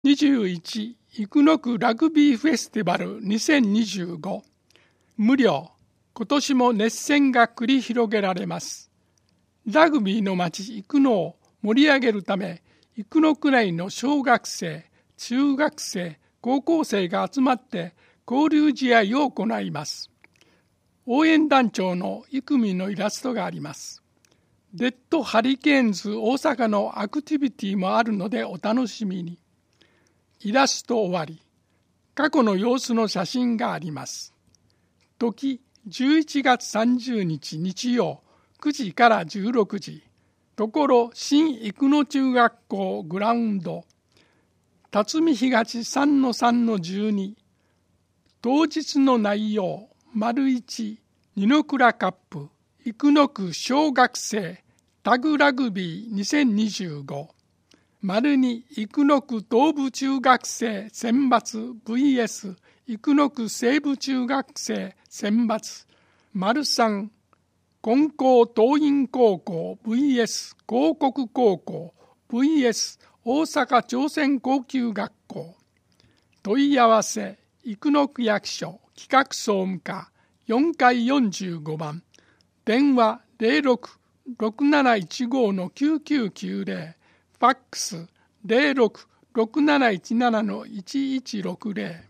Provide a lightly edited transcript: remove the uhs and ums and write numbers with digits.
21生野区ラグビーフェスティバル2025無料。今年も熱戦が繰り広げられます。ラグビーの街生野を盛り上げるため、生野区内の小学生、中学生、高校生が集まって交流試合を行います。応援団長の生見のイラストがあります。レッドハリケーンズ大阪のアクティビティもあるのでお楽しみに。イラスト終わり。過去の様子の写真があります。時11月30日日曜9時から16時。ところ新生野中学校グラウンド。辰巳東 3-3-12。当日の内容。1、二の倉カップ。生野区小学生タグラグビー2025。2、生野区東部中学生選抜 vs 生野区西部中学生選抜。3、金光桐蔭高校 vs 興国高校 vs 大阪朝鮮高級学校。問い合わせ生野区役所企画総務課4階45番。電話 06-6715-9990 ファックス 06-6717-1160